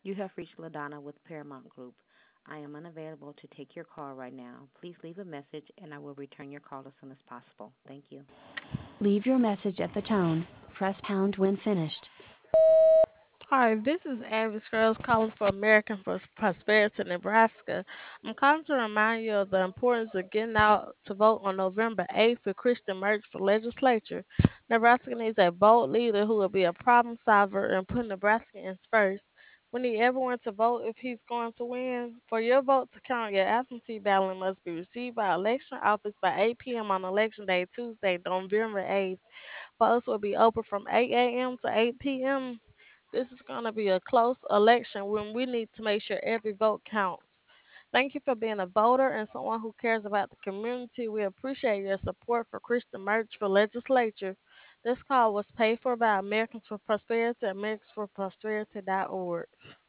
You have reached LaDonna with Paramount Group. I am unavailable to take your call right now. Please leave a message and I will return your call as soon as possible. Thank you. Leave your message at the tone. Press pound when finished. Hi, this is Avis Girls calling for American Prosperity, Nebraska. I'm calling to remind you of the importance of getting out to vote on November 8th for Christian Merge for legislature. Nebraska needs a bold leader who will be a problem solver and put Nebraskans first. We need everyone to vote if he's going to win. For your vote to count, your absentee ballot must be received by election office by 8 p.m. on Election Day, Tuesday, November 8th. Polls will be open from 8 a.m. to 8 p.m. This is going to be a close election when we need to make sure every vote counts. Thank you for being a voter and someone who cares about the community. We appreciate your support for Christian Merch for Legislature. This call was paid for by Americans for Prosperity at AmericansForProsperity.org.